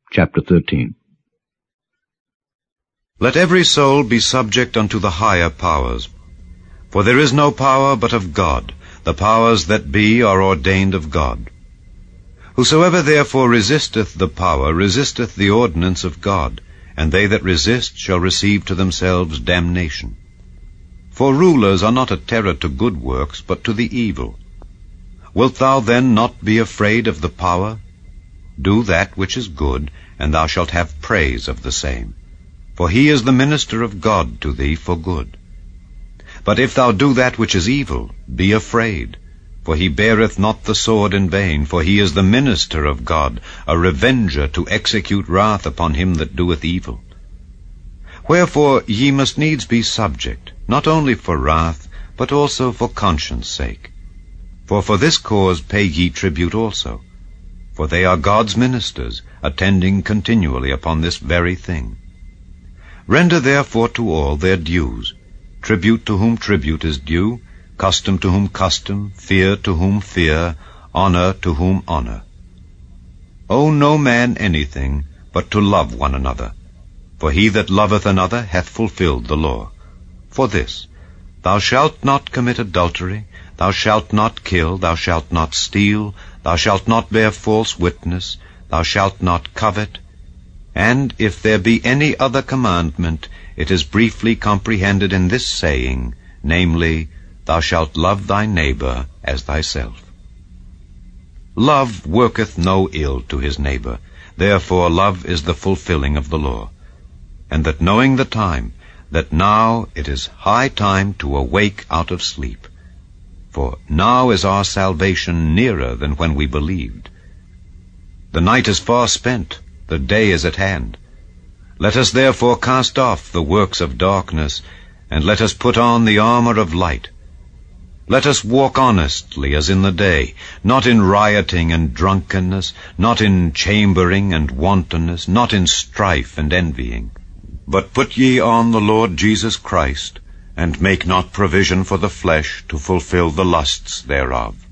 Chapter 13. Let every soul be subject unto the higher powers. For there is no power but of God. The powers that be are ordained of God. Whosoever therefore resisteth the power resisteth the ordinance of God, and they that resist shall receive to themselves damnation. For rulers are not a terror to good works, but to the evil. Wilt thou then not be afraid of the power? Do that which is good, and thou shalt have praise of the same. For he is the minister of God to thee for good. But if thou do that which is evil, be afraid. For he beareth not the sword in vain, for he is the minister of God, a revenger to execute wrath upon him that doeth evil. Wherefore ye must needs be subject, not only for wrath, but also for conscience sake. For this cause pay ye tribute also. For they are God's ministers, attending continually upon this very thing. Render therefore to all their dues, tribute to whom tribute is due, custom to whom custom, fear to whom fear, honor to whom honor. Owe no man anything, but to love one another. For he that loveth another hath fulfilled the law. For this, thou shalt not commit adultery, thou shalt not kill, thou shalt not steal, thou shalt not bear false witness, thou shalt not covet. And if there be any other commandment, it is briefly comprehended in this saying, namely, thou shalt love thy neighbor as thyself. Love worketh no ill to his neighbor, therefore love is the fulfilling of the law. And that knowing the time, that now it is high time to awake out of sleep. For now is our salvation nearer than when we believed. The night is far spent, the day is at hand. Let us therefore cast off the works of darkness, and let us put on the armor of light. Let us walk honestly as in the day, not in rioting and drunkenness, not in chambering and wantonness, not in strife and envying. But put ye on the Lord Jesus Christ, and make not provision for the flesh to fulfill the lusts thereof.